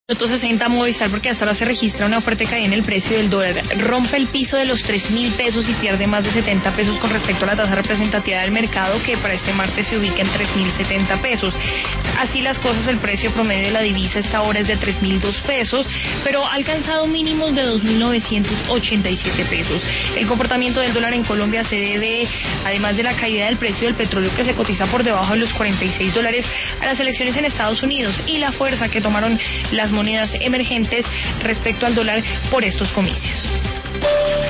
Minuto 60 Movistar, porque hasta ahora se registra una fuerte caída en el precio del dólar. Rompe el piso de los 3.000 pesos y pierde más de 70 pesos con respecto a la tasa representativa del mercado, que para este martes se ubica en 3.070 pesos. Así las cosas, el precio promedio de la divisa esta hora es de 3.002 pesos, pero ha alcanzado mínimos de 2.987 pesos. El comportamiento del dólar en Colombia se debe, además de la caída del precio del petróleo, que se cotiza por debajo de los $46, a las elecciones en Estados Unidos y la fuerza que tomaron las monedas emergentes respecto al dólar por estos comicios.